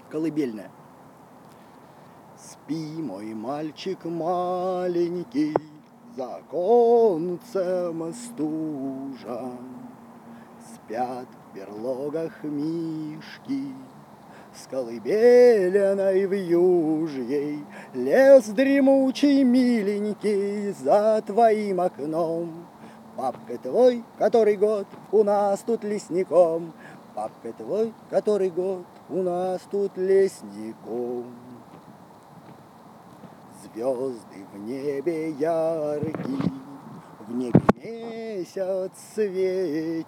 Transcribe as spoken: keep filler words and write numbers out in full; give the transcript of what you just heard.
Колыбельная. Спи, мой мальчик маленький, за оконцем стужа. Спят в берлогах мишки с колыбельной вьюжьей. Лес дремучий, миленький, за твоим окном. Папка твой, который год у нас тут лесником, Папка твой, который год у нас тут лесником. Звезды в небе яркие, в небе месяц светит.